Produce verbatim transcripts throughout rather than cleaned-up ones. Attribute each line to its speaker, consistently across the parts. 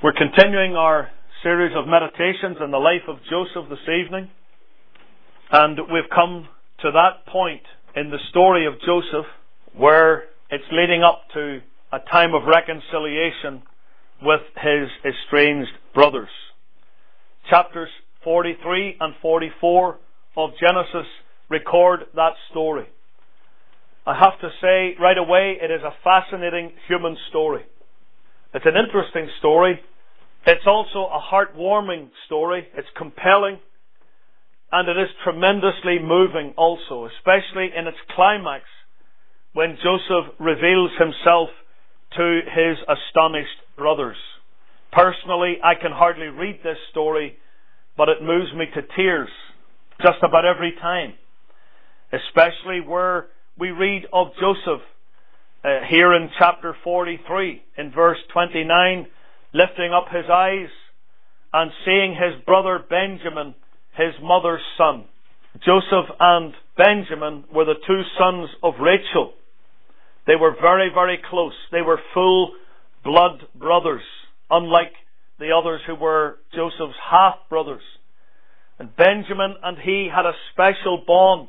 Speaker 1: We're continuing our series of meditations on the life of Joseph this evening, and we've come to that point in the story of Joseph where it's leading up to a time of reconciliation with his estranged brothers. Chapters forty-three and forty-four of Genesis record that story. I have to say right away, it is a fascinating human story. It's an interesting story. It's also a heartwarming story. It's compelling. And it is tremendously moving also, especially in its climax when Joseph reveals himself to his astonished brothers. Personally, I can hardly read this story, but it moves me to tears just about every time. Especially where we read of Joseph uh, here in chapter forty-three, in verse twenty-nine, lifting up his eyes and seeing his brother Benjamin, his mother's son. Joseph and Benjamin were the two sons of Rachel. They were very, very close. They were full blood brothers, unlike the others who were Joseph's half brothers. And Benjamin and he had a special bond.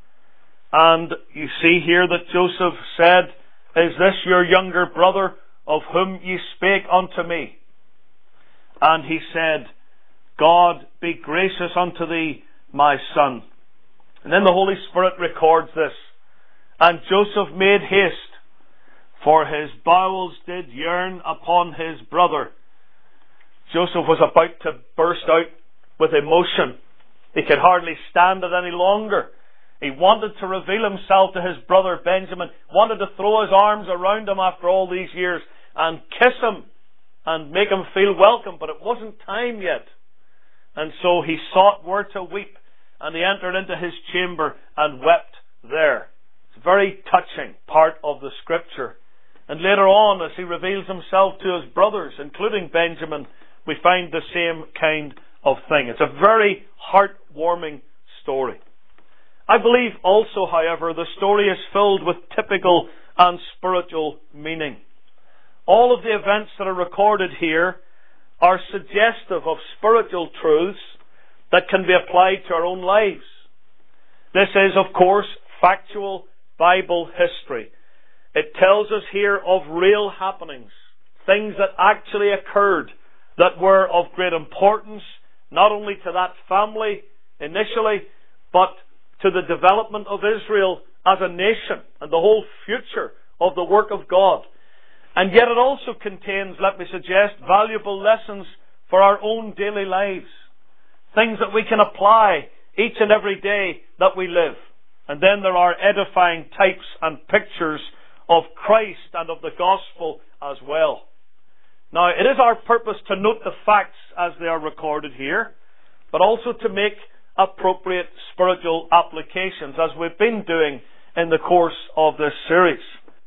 Speaker 1: And you see here that Joseph said, "Is this your younger brother, of whom ye spake unto me?" And he said, "God be gracious unto thee, my son." And then the Holy Spirit records this. "And Joseph made haste, for his bowels did yearn upon his brother." Joseph was about to burst out with emotion. He could hardly stand it any longer. He wanted to reveal himself to his brother Benjamin, wanted to throw his arms around him after all these years and kiss him and make him feel welcome, but it wasn't time yet. And so he sought where to weep, and he entered into his chamber and wept there. It's a very touching part of the scripture. And later on, as he reveals himself to his brothers, including Benjamin, we find the same kind of thing. It's a very heartwarming story. I believe also, however, the story is filled with typical and spiritual meaning. All of the events that are recorded here are suggestive of spiritual truths that can be applied to our own lives. This is, of course, factual Bible history. It tells us here of real happenings, things that actually occurred that were of great importance, not only to that family initially, but to the development of Israel as a nation and the whole future of the work of God. And yet it also contains, let me suggest, valuable lessons for our own daily lives. Things that we can apply each and every day that we live. And then there are edifying types and pictures of Christ and of the gospel as well. Now, it is our purpose to note the facts as they are recorded here, but also to make appropriate spiritual applications, as we've been doing in the course of this series.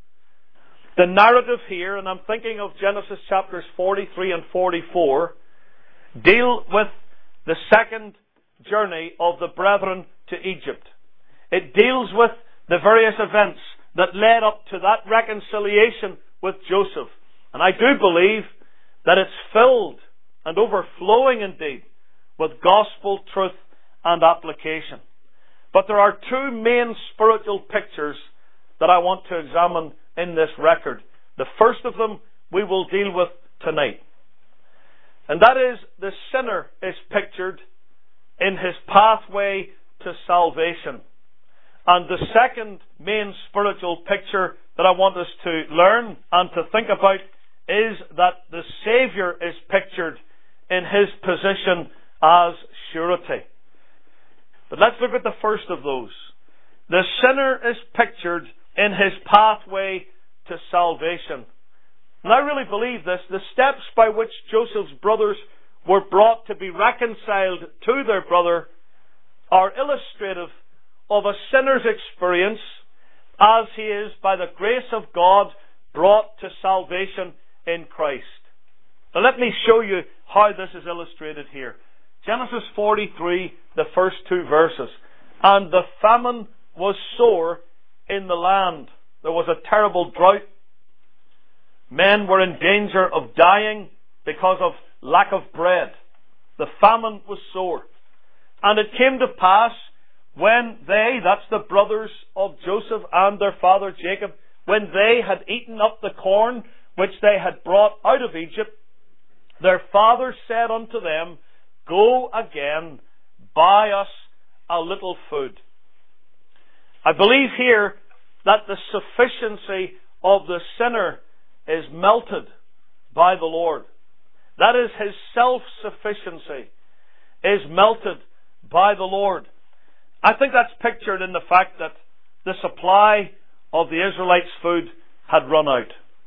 Speaker 1: The narrative here, and I'm thinking of Genesis chapters forty-three and forty-four, deal with the second journey of the brethren to Egypt. It deals with the various events that led up to that reconciliation with Joseph. And I do believe that it's filled and overflowing indeed with gospel truth and application. But there are two main spiritual pictures that I want to examine in this record. The first of them we will deal with tonight. And that is, the sinner is pictured in his pathway to salvation. And the second main spiritual picture that I want us to learn and to think about is that the Saviour is pictured in his position as surety. But let's look at the first of those. The sinner is pictured in his pathway to salvation. And I really believe this. The steps by which Joseph's brothers were brought to be reconciled to their brother are illustrative of a sinner's experience as he is, by the grace of God, brought to salvation in Christ. Now let me show you how this is illustrated here. Genesis forty-three, the first two verses. "And the famine was sore in the land." There was a terrible drought. Men were in danger of dying. because of lack of bread. The famine was sore. And it came to pass when they, that's the brothers of Joseph and their father Jacob, when they had eaten up the corn which they had brought out of Egypt, their father said unto them, Go again, buy us a little food. I believe here that the sufficiency of the sinner is melted by the Lord. That is, his self-sufficiency is melted by the Lord. I think that's pictured in the fact that the supply of the Israelites' food had run out.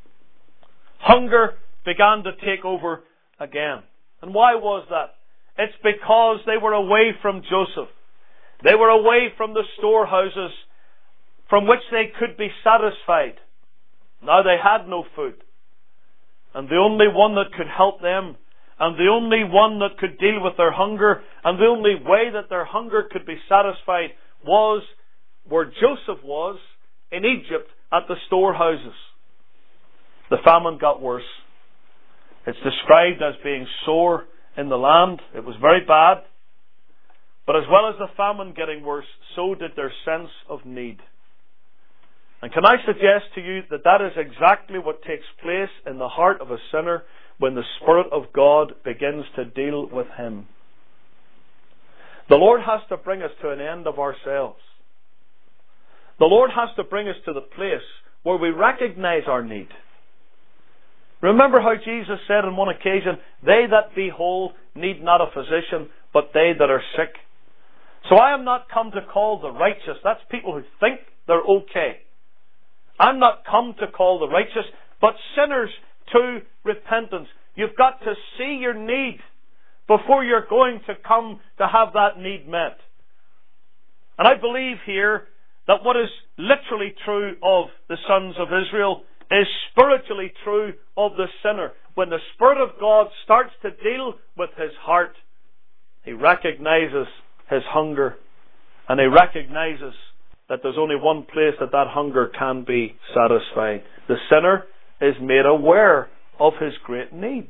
Speaker 1: Hunger began to take over again. And why was that? It's because they were away from Joseph. They were away from the storehouses from which they could be satisfied. Now they had no food. And the only one that could help them, and the only one that could deal with their hunger, and the only way that their hunger could be satisfied was where Joseph was, in Egypt, at the storehouses. The famine got worse. It's described as being sore in the land. It was very bad. But as well as the famine getting worse, so did their sense of need. And can I suggest to you that that is exactly what takes place in the heart of a sinner when the Spirit of God begins to deal with him. The Lord has to bring us to an end of ourselves. The Lord has to bring us to the place where we recognize our need. Remember how Jesus said on one occasion, They that be whole need not a physician, but they that are sick. So I am not come to call the righteous. That's people who think they're okay. I'm not come to call the righteous, but sinners to repentance. You've got to see your need before you're going to come to have that need met. And I believe here that what is literally true of the sons of Israel is spiritually true of the sinner. When the Spirit of God starts to deal with his heart, he recognizes his hunger, and he recognizes that there's only one place that that hunger can be satisfied. The sinner is made aware of his great need.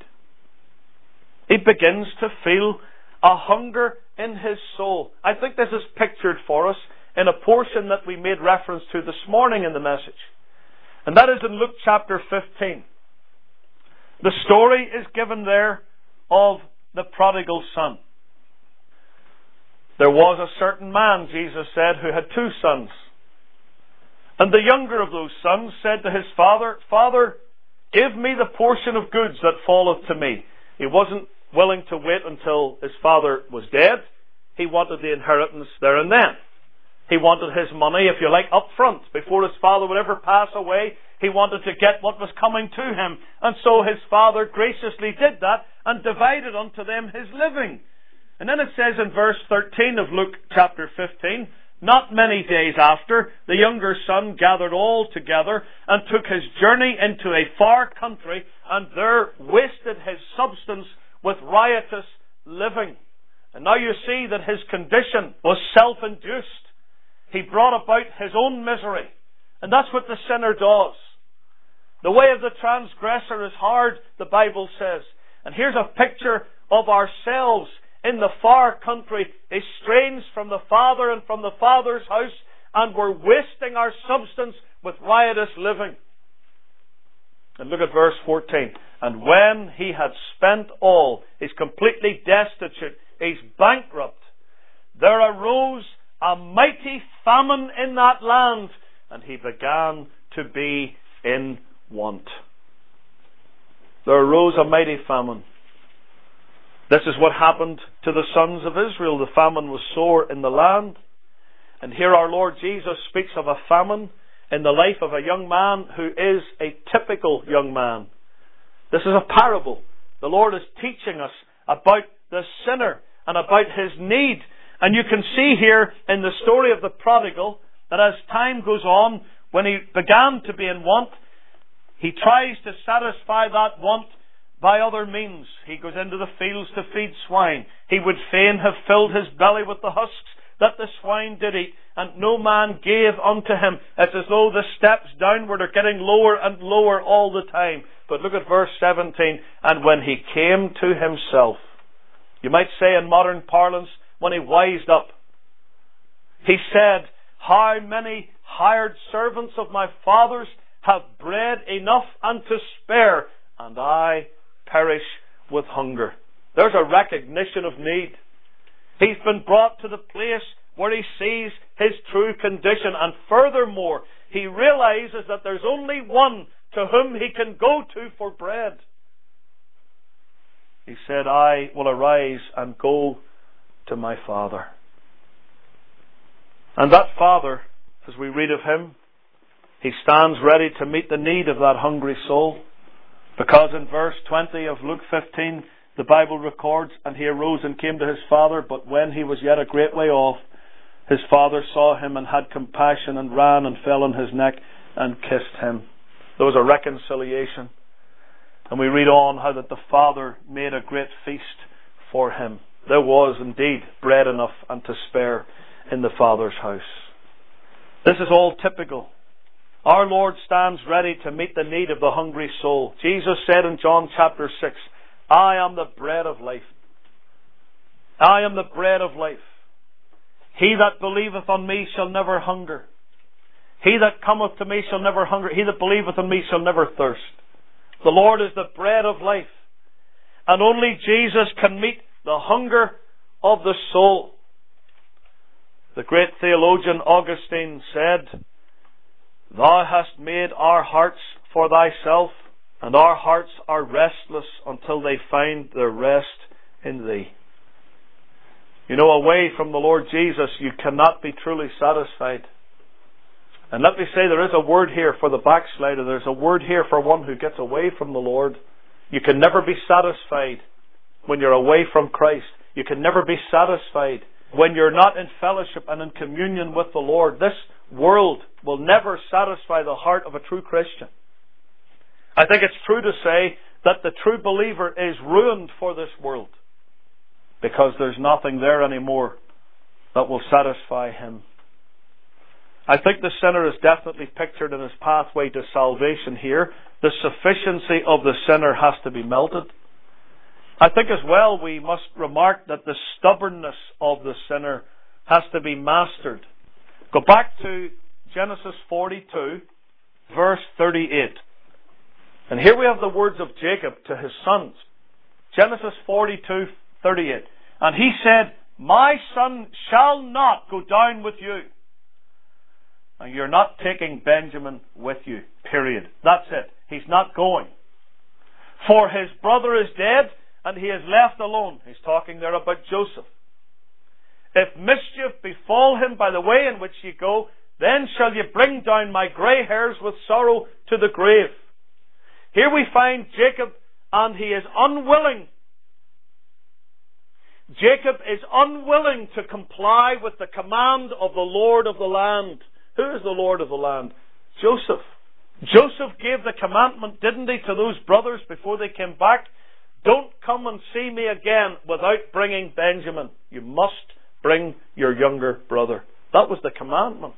Speaker 1: He begins to feel a hunger in his soul. I think this is pictured for us in a portion that we made reference to this morning in the message. And that is in Luke chapter fifteen. The story is given there of the prodigal son. There was a certain man, Jesus said, who had two sons. And the younger of those sons said to his father, Father, give me the portion of goods that falleth to me. He wasn't willing to wait until his father was dead. He wanted the inheritance there and then. He wanted his money, if you like, up front. Before his father would ever pass away, he wanted to get what was coming to him. And so his father graciously did that and divided unto them his living. And then it says in verse thirteen of Luke chapter fifteen, Not many days after, the younger son gathered all together and took his journey into a far country, and there wasted his substance with riotous living. And now you see that his condition was self-induced. He brought about his own misery. And that's what the sinner does. The way of the transgressor is hard, the Bible says. And here's a picture of ourselves in the far country, estranged from the Father and from the Father's house, and we're wasting our substance with riotous living. And look at verse fourteen. And when he had spent all, he's completely destitute, he's bankrupt, there arose a mighty famine in that land, and he began to be in want. There arose a mighty famine. This is what happened to the sons of Israel. The famine was sore in the land. And here our Lord Jesus speaks of a famine in the life of a young man who is a typical young man. This is a parable. The Lord is teaching us about the sinner and about his need. And you can see here in the story of the prodigal that as time goes on, when he began to be in want, he tries to satisfy that want by other means. He goes into the fields to feed swine. He would fain have filled his belly with the husks that the swine did eat, and no man gave unto him. It's as though the steps downward are getting lower and lower all the time. But look at verse seventeen. And when he came to himself, you might say in modern parlance, when he wised up, he said, how many hired servants of my father's have bread enough and to spare, and I perish with hunger. There's a recognition of need. He's been brought to the place where he sees his true condition, and furthermore, he realizes that there's only one to whom he can go to for bread. He said, I will arise and go to my father. And that father, as we read of him, he stands ready to meet the need of that hungry soul. Because in verse twenty of Luke fifteen, the Bible records, and he arose and came to his father, but when he was yet a great way off, his father saw him and had compassion and ran and fell on his neck and kissed him. There was a reconciliation. And we read on how that the father made a great feast for him. There was indeed bread enough and to spare in the Father's house. This is all typical. Our Lord stands ready to meet the need of the hungry soul. Jesus said in John chapter six, I am the bread of life. I am the bread of life. He that believeth on me shall never hunger. He that cometh to me shall never hunger. He that believeth on me shall never thirst. The Lord is the bread of life. And only Jesus can meet the hunger of the soul. The great theologian Augustine said, Thou hast made our hearts for thyself, and our hearts are restless until they find their rest in thee. You know, away from the Lord Jesus, you cannot be truly satisfied. And let me say, there is a word here for the backslider. There's a word here for one who gets away from the Lord. You can never be satisfied when you're away from Christ. You can never be satisfied when you're not in fellowship and in communion with the Lord. This world will never satisfy the heart of a true Christian. I think it's true to say that the true believer is ruined for this world because there's nothing there anymore that will satisfy him. I think the sinner is definitely pictured in his pathway to salvation here. The sufficiency of the sinner has to be melted. I think as well we must remark that the stubbornness of the sinner has to be mastered. Go back to Genesis forty-two, verse thirty-eight. And here we have the words of Jacob to his sons. Genesis forty-two, thirty-eight. And he said, My son shall not go down with you. And you're not taking Benjamin with you, period. That's it. He's not going. For his brother is dead, and he is left alone. He's talking there about Joseph. If mischief befall him by the way in which ye go, then shall ye bring down my grey hairs with sorrow to the grave. Here we find Jacob, and he is unwilling. Jacob is unwilling to comply with the command of the Lord of the land. Who is the Lord of the land? Joseph. Joseph gave the commandment, didn't he, to those brothers before they came back? Don't come and see me again without bringing Benjamin. You must bring your younger brother. That was the commandment.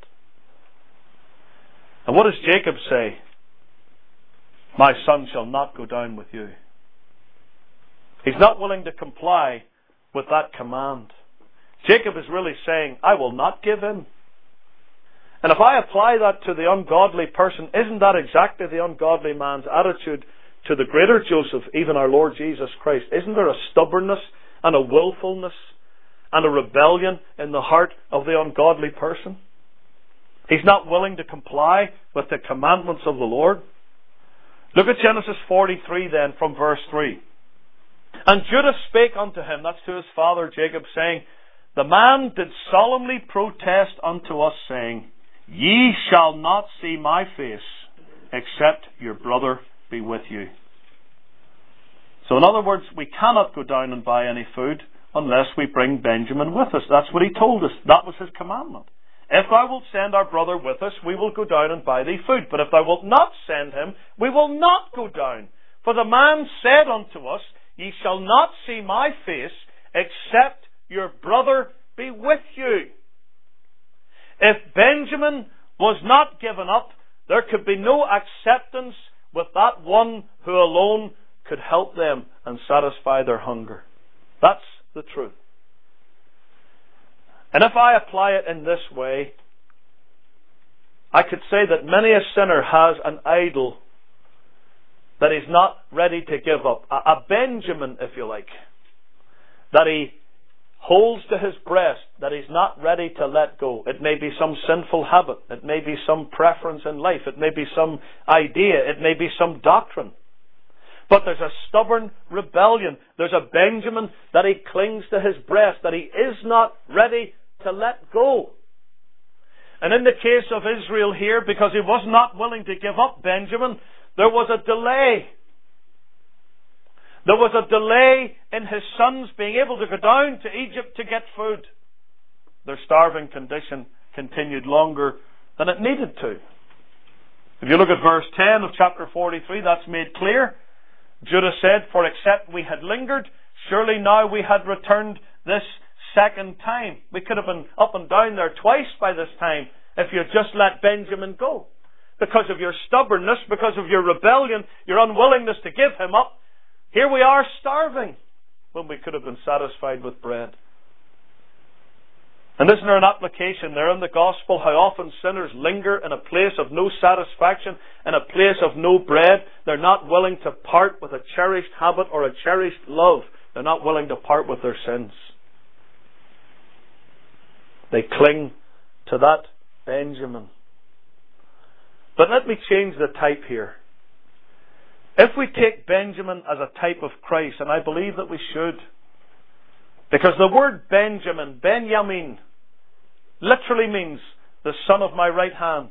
Speaker 1: And what does Jacob say? My son shall not go down with you. He's not willing to comply with that command. Jacob is really saying, I will not give in. And if I apply that to the ungodly person, isn't that exactly the ungodly man's attitude to the greater Joseph, even our Lord Jesus Christ? Isn't there a stubbornness and a willfulness and a rebellion in the heart of the ungodly person? He's not willing to comply with the commandments of the Lord. Look at Genesis forty-three then, from verse three. And Judah spake unto him, that's to his father Jacob, saying, The man did solemnly protest unto us, saying, Ye shall not see my face, except your brother be with you. So in other words, we cannot go down and buy any food unless we bring Benjamin with us. That's what he told us. That was his commandment. If thou wilt send our brother with us, we will go down and buy thee food. But if thou wilt not send him, we will not go down. For the man said unto us, Ye shall not see my face, except your brother be with you. Benjamin was not given up, there could be no acceptance with that one who alone could help them and satisfy their hunger. That's the truth. And if I apply it in this way, I could say that many a sinner has an idol that he's not ready to give up. A, a Benjamin, if you like, that he holds to his breast, that he's not ready to let go. It may be some sinful habit. It may be some preference in life. It may be some idea. It may be some doctrine. But there's a stubborn rebellion. There's a Benjamin that he clings to his breast, that he is not ready to let go. And in the case of Israel here, because he was not willing to give up Benjamin, there was a delay. There was a delay in his sons being able to go down to Egypt to get food. Their starving condition continued longer than it needed to. If you look at verse ten of chapter forty-three, that's made clear. Judah said, "For except we had lingered, surely now we had returned this second time." We could have been up and down there twice by this time if you had just let Benjamin go. Because of your stubbornness, because of your rebellion, your unwillingness to give him up, here we are starving when we could have been satisfied with bread. And isn't there an application there in the gospel how often sinners linger in a place of no satisfaction, in a place of no bread? They're not willing to part with a cherished habit or a cherished love. They're not willing to part with their sins. They cling to that Benjamin. But let me change the type here. If we take Benjamin as a type of Christ, and I believe that we should, because the word Benjamin, Benjamin, literally means the son of my right hand.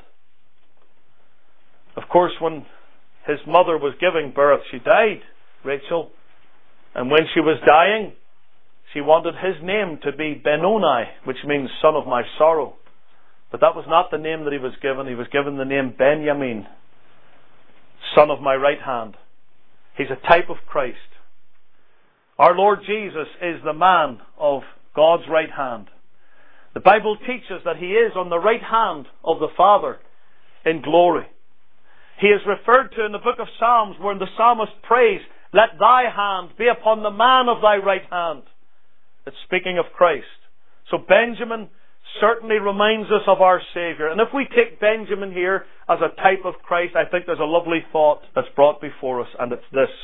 Speaker 1: Of course, when his mother was giving birth, she died, Rachel. And when she was dying, she wanted his name to be Benoni, which means son of my sorrow. But that was not the name that he was given. He was given the name Benjamin, son of my right hand. He's a type of Christ. Our Lord Jesus is the man of God's right hand. The Bible teaches that he is on the right hand of the Father in glory. He is referred to in the book of Psalms where the psalmist prays, "Let thy hand be upon the man of thy right hand." It's speaking of Christ. So Benjamin certainly reminds us of our Savior. And if we take Benjamin here as a type of Christ, I think there's a lovely thought that's brought before us, and it's this.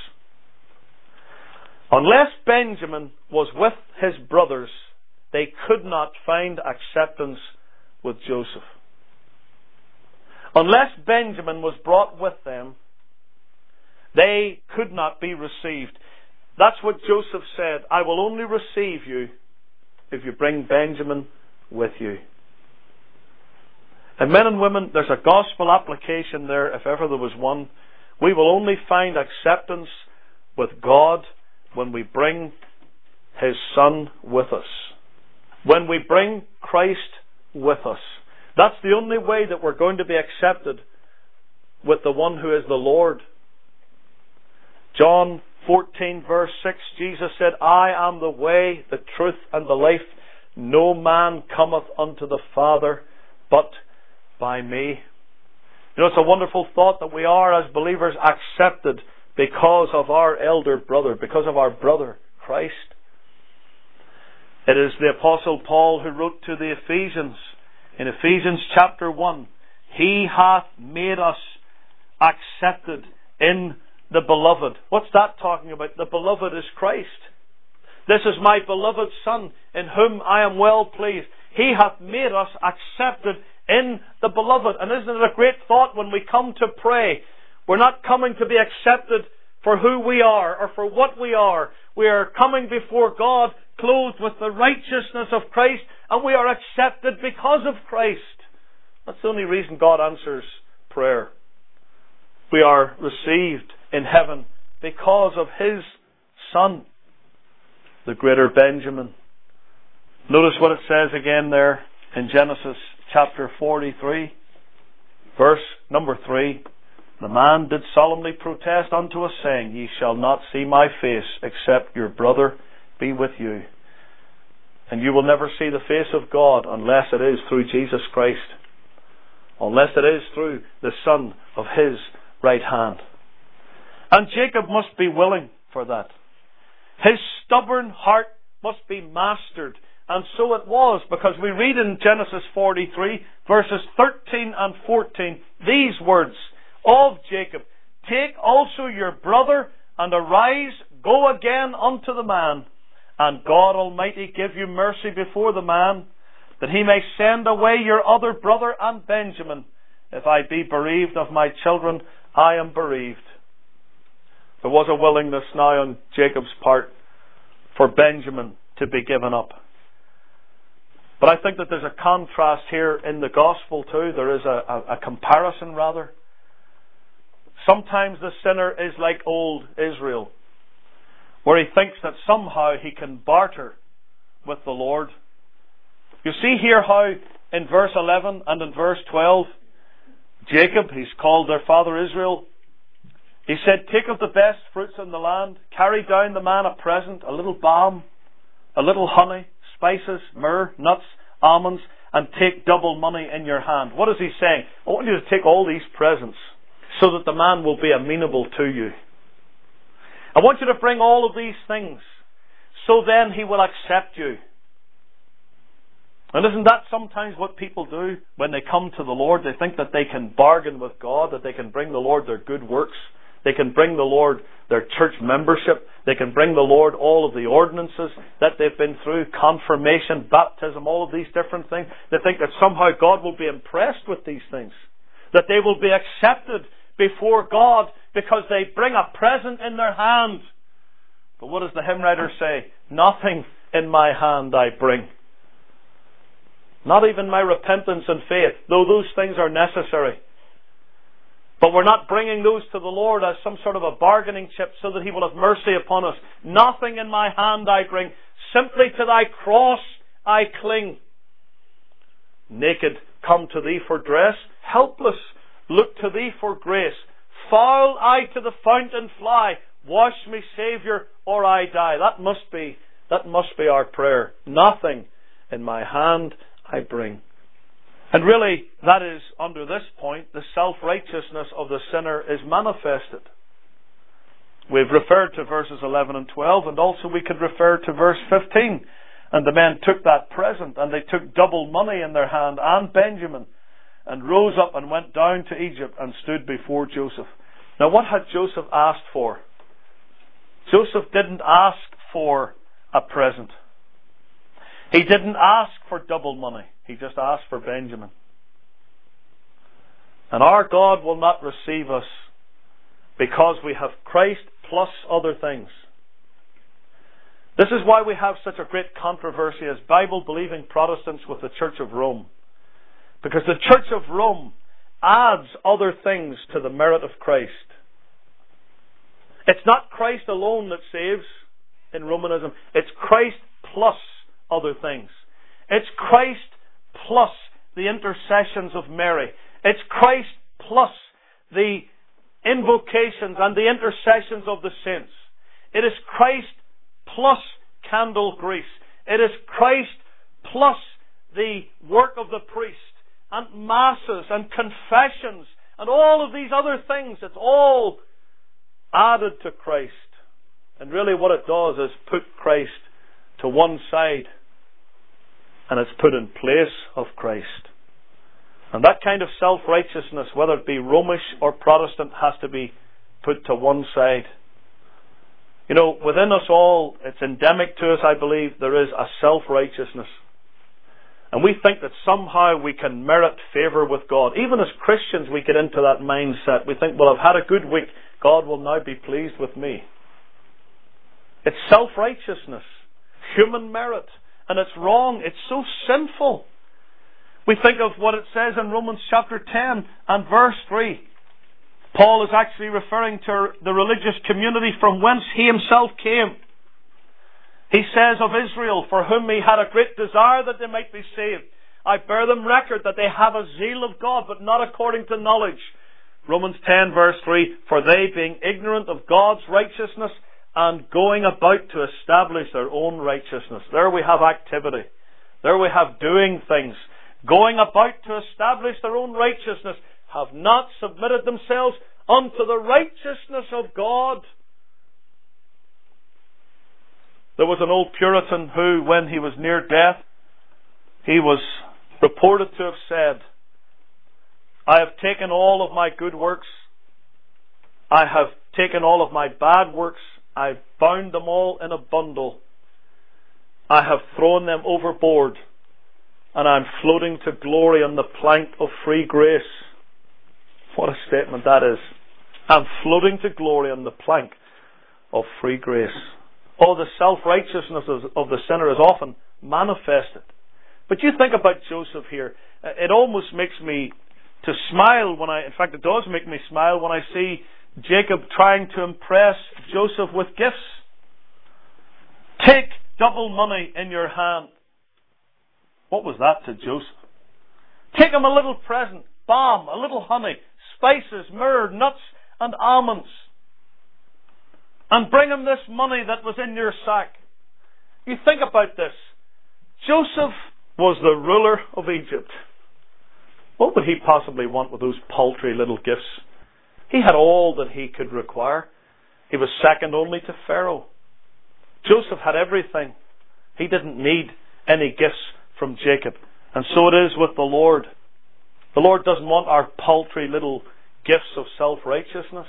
Speaker 1: Unless Benjamin was with his brothers, they could not find acceptance with Joseph. Unless Benjamin was brought with them, they could not be received. That's what Joseph said. "I will only receive you if you bring Benjamin with you." And men and women, there's a gospel application there, if ever there was one. We will only find acceptance with God when we bring His Son with us. When we bring Christ with us. That's the only way that we're going to be accepted with the one who is the Lord. John fourteen verse six, Jesus said, "I am the way, the truth, and the life. No man cometh unto the Father but by me." You know, it's a wonderful thought that we are, as believers, accepted because of our elder brother, because of our brother, Christ. It is the Apostle Paul who wrote to the Ephesians, in Ephesians chapter one, "He hath made us accepted in the beloved." What's that talking about? The beloved is Christ. "This is my beloved Son, in whom I am well pleased." He hath made us accepted in the beloved. And isn't it a great thought when we come to pray? We're not coming to be accepted for who we are or for what we are. We are coming before God clothed with the righteousness of Christ, and we are accepted because of Christ. That's the only reason God answers prayer. We are received in heaven because of His Son, the greater Benjamin. Notice what it says again there in Genesis chapter forty-three, verse number three. "The man did solemnly protest unto us, saying, Ye shall not see my face, except your brother be with you." And you will never see the face of God unless it is through Jesus Christ. unless it is through the Son of his right hand. And Jacob must be willing for that. His stubborn heart must be mastered. And so it was, because we read in Genesis forty-three, verses thirteen and fourteen, these words of Jacob: "Take also your brother, and arise, go again unto the man, and God Almighty give you mercy before the man, that he may send away your other brother and Benjamin. If I be bereaved of my children, I am bereaved." There was a willingness now on Jacob's part for Benjamin to be given up. But I think that there's a contrast here in the gospel too. There is a, a, a comparison rather. Sometimes the sinner is like old Israel, where he thinks that somehow he can barter with the Lord. You see here how in verse eleven and in verse twelve, Jacob, he's called their father Israel, he said, "Take of the best fruits in the land, carry down the man a present, a little balm, a little honey, spices, myrrh, nuts, almonds, and take double money in your hand." What is he saying? I want you to take all these presents so that the man will be amenable to you. I want you to bring all of these things so then he will accept you. And isn't that sometimes what people do when they come to the Lord? They think that they can bargain with God, that they can bring the Lord their good works. They can bring the Lord their church membership. They can bring the Lord all of the ordinances that they've been through, confirmation, baptism, all of these different things. They think that somehow God will be impressed with these things, that they will be accepted before God because they bring a present in their hand. But what does the hymn writer say? "Nothing in my hand I bring." Not even my repentance and faith, though those things are necessary. But we're not bringing those to the Lord as some sort of a bargaining chip so that he will have mercy upon us. "Nothing in my hand I bring, simply to thy cross I cling. Naked come to thee for dress, helpless look to thee for grace. Foul I to the fountain fly, wash me, Saviour, or I die." That must be, that must be our prayer. Nothing in my hand I bring. And really, that is, under this point, the self-righteousness of the sinner is manifested. We've referred to verses eleven and twelve, and also we could refer to verse fifteen. "And the men took that present, and they took double money in their hand, and Benjamin, and rose up and went down to Egypt, and stood before Joseph." Now, what had Joseph asked for? Joseph didn't ask for a present. He didn't ask for double money. He just asked for Benjamin. And our God will not receive us because we have Christ plus other things. This is why we have such a great controversy as Bible-believing Protestants with the Church of Rome. Because the Church of Rome adds other things to the merit of Christ. It's not Christ alone that saves in Romanism. It's Christ plus other things. It's Christ plus the intercessions of Mary. It's Christ plus the invocations and the intercessions of the saints. It is Christ plus candle grease. It is Christ plus the work of the priest and masses and confessions and all of these other things. It's all added to Christ. And really what it does is put Christ to one side, and it's put in place of Christ. And that kind of self-righteousness, whether it be Romish or Protestant, has to be put to one side. You know, within us all, it's endemic to us, I believe, there is a self-righteousness. And we think that somehow we can merit favour with God. Even as Christians, we get into that mindset. We think, well, I've had a good week. God will now be pleased with me. It's self-righteousness, human merit, and it's wrong. It's so sinful. We think of what it says in Romans chapter ten and verse three. Paul is actually referring to the religious community from whence he himself came. He says of Israel, for whom he had a great desire that they might be saved. I bear them record that they have a zeal of God, but not according to knowledge. Romans ten verse three, for they being ignorant of God's righteousness and going about to establish their own righteousness. There we have activity. There we have doing things. going about to establish their own righteousness, have not submitted themselves unto the righteousness of God. There was an old Puritan who, when he was near death, he was reported to have said, I have taken all of my good works, I have taken all of my bad works, I've bound them all in a bundle, I have thrown them overboard, and I'm floating to glory on the plank of free grace. What a statement that is. I'm floating to glory on the plank of free grace. Oh, the self-righteousness of the sinner is often manifested. But you think about Joseph here. It almost makes me to smile when I, in fact it does make me smile when I see Jacob trying to impress Joseph with gifts. Take double money in your hand. What was that to Joseph? Take him a little present, balm, a little honey, spices, myrrh, nuts and almonds. And bring him this money that was in your sack. You think about this. Joseph was the ruler of Egypt. What would he possibly want with those paltry little gifts? He had all that he could require. He was second only to Pharaoh. Joseph had everything. He didn't need any gifts from Jacob. And so it is with the Lord. The Lord doesn't want our paltry little gifts of self-righteousness.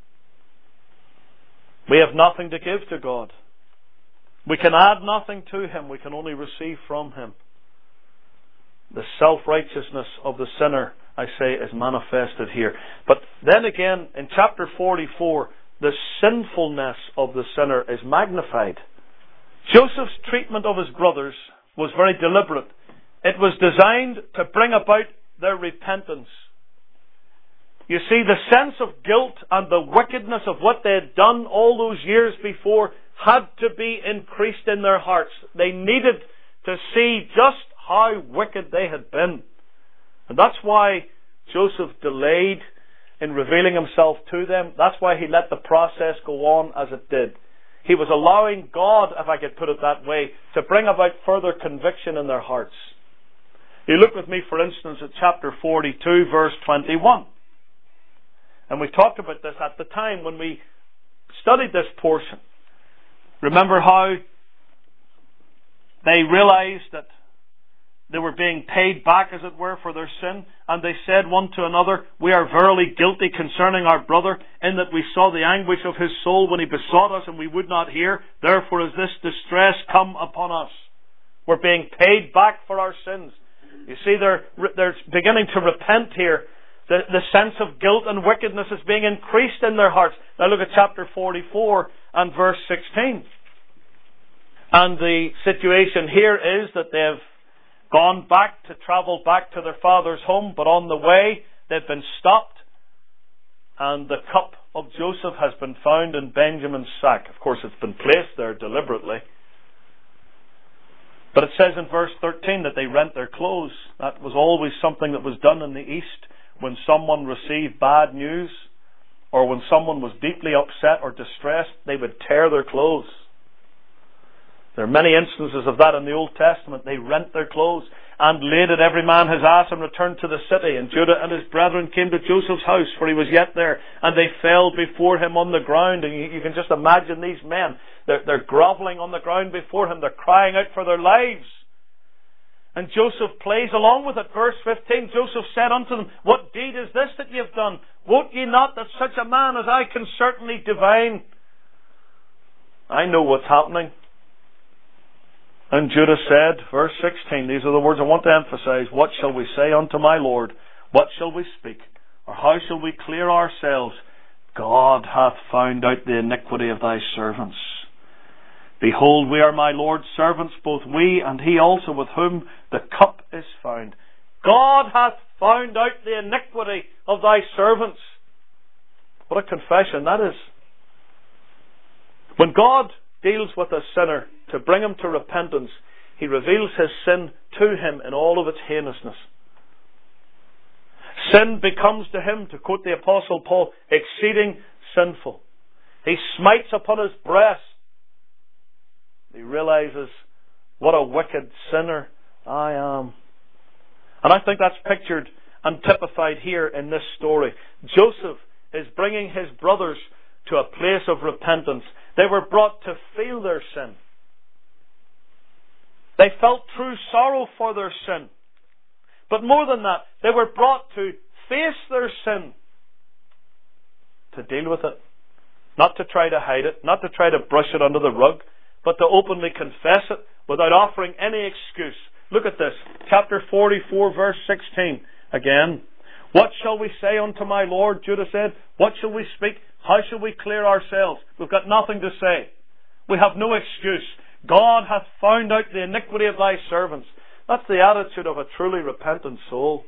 Speaker 1: We have nothing to give to God. We can add nothing to Him. We can only receive from Him. The self-righteousness of the sinner, I say, is manifested here. But then again, in chapter forty-four, the sinfulness of the sinner is magnified. Joseph's treatment of his brothers was very deliberate. It was designed to bring about their repentance. You see, the sense of guilt and the wickedness of what they had done all those years before had to be increased in their hearts. They needed to see just how wicked they had been. And that's why Joseph delayed in revealing himself to them. That's why he let the process go on as it did. He was allowing God, if I could put it that way, to bring about further conviction in their hearts. You look with me, for instance, at chapter forty-two, verse twenty-one. And we talked about this at the time when we studied this portion. Remember how they realized that they were being paid back, as it were, for their sin. And they said one to another, we are verily guilty concerning our brother, in that we saw the anguish of his soul when he besought us, and we would not hear. Therefore is this distress come upon us. We're being paid back for our sins. You see, they're, they're beginning to repent here. The, the sense of guilt and wickedness is being increased in their hearts. Now look at chapter forty-four and verse sixteen. And the situation here is that they've gone back to travel back to their father's home, but on the way they've been stopped, and the cup of Joseph has been found in Benjamin's sack. Of course, it's been placed there deliberately. But it says in verse thirteen that they rent their clothes. That was always something that was done in the East when someone received bad news, or when someone was deeply upset or distressed. They would tear their clothes. There are many instances of that in the Old Testament. They rent their clothes and laid at every man his ass and returned to the city. And Judah and his brethren came to Joseph's house, for he was yet there, and they fell before him on the ground. And you, you can just imagine these men. They're, they're groveling on the ground before him. They're crying out for their lives. And Joseph plays along with it. Verse fifteen, Joseph said unto them, what deed is this that ye have done? Wot ye not that such a man as I can certainly divine? I know what's happening. And Judah said, verse sixteen, these are the words I want to emphasize. What shall we say unto my Lord? What shall we speak? Or how shall we clear ourselves? God hath found out the iniquity of thy servants. Behold, we are my Lord's servants, both we and he also with whom the cup is found. God hath found out the iniquity of thy servants. What a confession that is. When God deals with a sinner to bring him to repentance, he reveals his sin to him in all of its heinousness. Sin becomes to him, to quote the Apostle Paul, exceeding sinful. He smites upon his breast. He realizes what a wicked sinner I am. And I think that's pictured and typified here in this story. Joseph is bringing his brothers to a place of repentance. They were brought to feel their sin. They felt true sorrow for their sin. But more than that, they were brought to face their sin, to deal with it. Not to try to hide it, not to try to brush it under the rug, but to openly confess it without offering any excuse. Look at this, chapter forty-four, verse sixteen. Again, what shall we say unto my Lord? Judah said. What shall we speak? How shall we clear ourselves? We've got nothing to say. We have no excuse. God hath found out the iniquity of thy servants. That's the attitude of a truly repentant soul.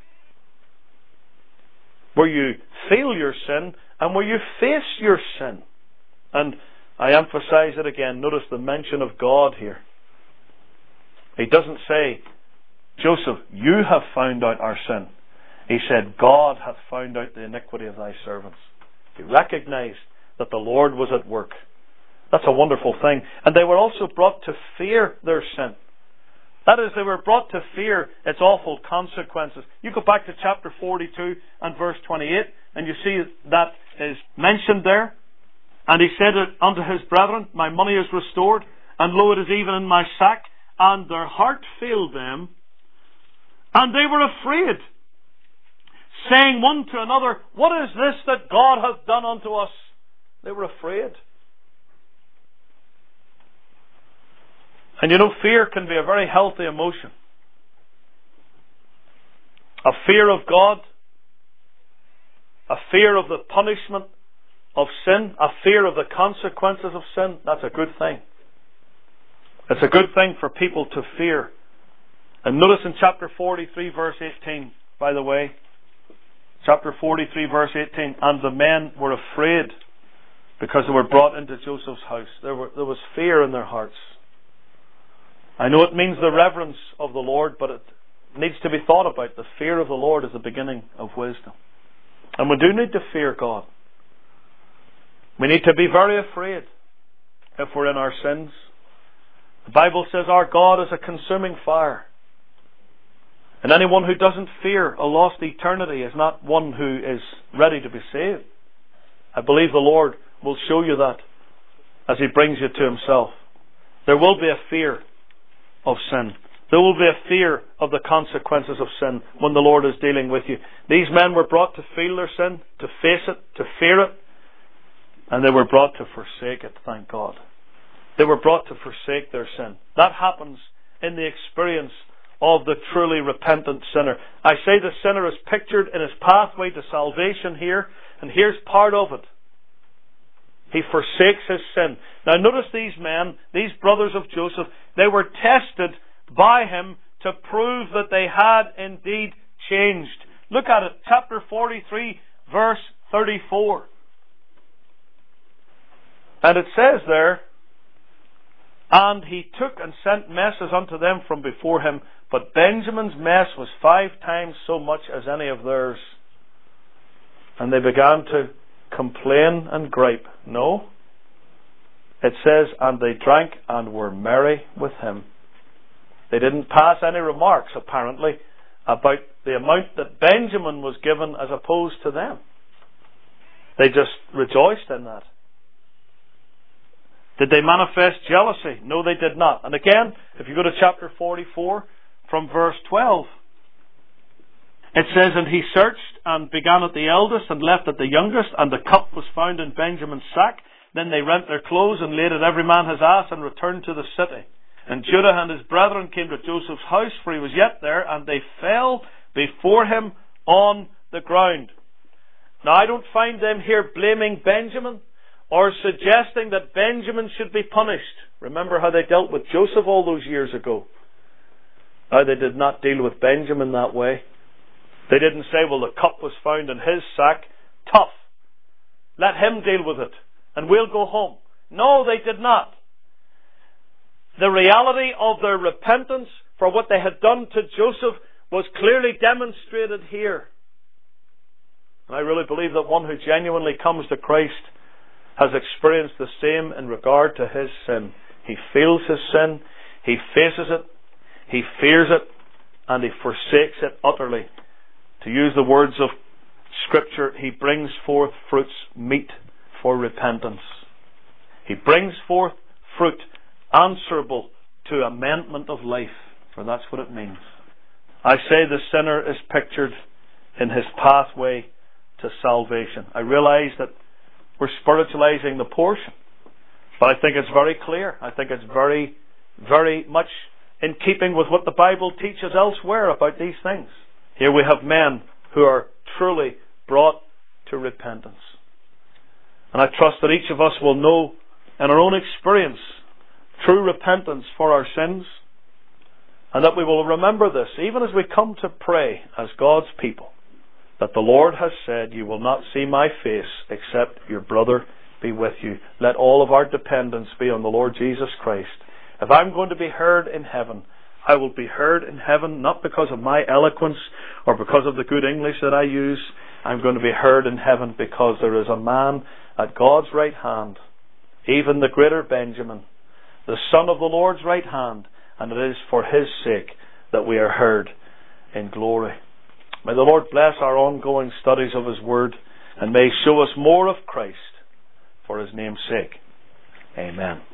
Speaker 1: Where you feel your sin and where you face your sin. And I emphasize it again. Notice the mention of God here. He doesn't say, Joseph, you have found out our sin. He said, God hath found out the iniquity of thy servants. He recognized that the Lord was at work. That's a wonderful thing. And they were also brought to fear their sin. That is, they were brought to fear its awful consequences. You go back to chapter forty-two and verse twenty-eight, and you see that is mentioned there. And he said unto his brethren, my money is restored, and lo, it is even in my sack. And their heart failed them, and they were afraid, saying one to another, what is this that God hath done unto us? They were afraid. And you know, fear can be a very healthy emotion. A fear of God, a fear of the punishment of sin, a fear of the consequences of sin. That's a good thing. It's a good thing for people to fear. And notice in chapter forty-three, verse eighteen, by the way, chapter forty-three, verse eighteen, and the men were afraid because they were brought into Joseph's house. There, were, there was fear in their hearts. I know it means the reverence of the Lord, but it needs to be thought about. The fear of the Lord is the beginning of wisdom. And we do need to fear God. We need to be very afraid if we're in our sins. The Bible says our God is a consuming fire. And anyone who doesn't fear a lost eternity is not one who is ready to be saved. I believe the Lord will show you that as He brings you to Himself. There will be a fear of sin. There will be a fear of the consequences of sin when the Lord is dealing with you. These men were brought to feel their sin, to face it, to fear it, and they were brought to forsake it, thank God. They were brought to forsake their sin. That happens in the experience of the truly repentant sinner. I say the sinner is pictured in his pathway to salvation here, and here's part of it. He forsakes his sin. Now notice these men, these brothers of Joseph, they were tested by him to prove that they had indeed changed. Look at it, chapter forty-three, verse thirty-four. And it says there, and he took and sent messes unto them from before him, but Benjamin's mess was five times so much as any of theirs. And they began to complain and gripe. No. It says, and they drank and were merry with him. They didn't pass any remarks, apparently, about the amount that Benjamin was given as opposed to them. They just rejoiced in that. Did they manifest jealousy? No, they did not. And again, if you go to chapter forty-four, from verse twelve, it says, and he searched and began at the eldest and left at the youngest, and the cup was found in Benjamin's sack. Then they rent their clothes and laid at every man his ass and returned to the city. And Judah and his brethren came to Joseph's house, for he was yet there, and they fell before him on the ground. Now I don't find them here blaming Benjamin or suggesting that Benjamin should be punished. Remember how they dealt with Joseph all those years ago. Now they did not deal with Benjamin that way. They didn't say, well, the cup was found in his sack. Tough. Let him deal with it, and we'll go home. No, they did not. The reality of their repentance for what they had done to Joseph was clearly demonstrated here. And I really believe that one who genuinely comes to Christ has experienced the same in regard to his sin. He feels his sin, he faces it, he fears it, and he forsakes it utterly. To use the words of Scripture, he brings forth fruits meet for repentance. He brings forth fruit answerable to amendment of life, for that's what it means. I say the sinner is pictured in his pathway to salvation. I realize that we're spiritualizing the portion, but I think it's very clear. I think it's very, very much in keeping with what the Bible teaches elsewhere about these things. Here we have men who are truly brought to repentance. And I trust that each of us will know in our own experience true repentance for our sins, and that we will remember this even as we come to pray as God's people, that the Lord has said, you will not see my face except your brother be with you. Let all of our dependence be on the Lord Jesus Christ. If I'm going to be heard in heaven, I will be heard in heaven not because of my eloquence or because of the good English that I use. I'm going to be heard in heaven because there is a man at God's right hand, even the greater Benjamin, the son of the Lord's right hand, and it is for his sake that we are heard in glory. May the Lord bless our ongoing studies of his word, and may show us more of Christ for his name's sake. Amen.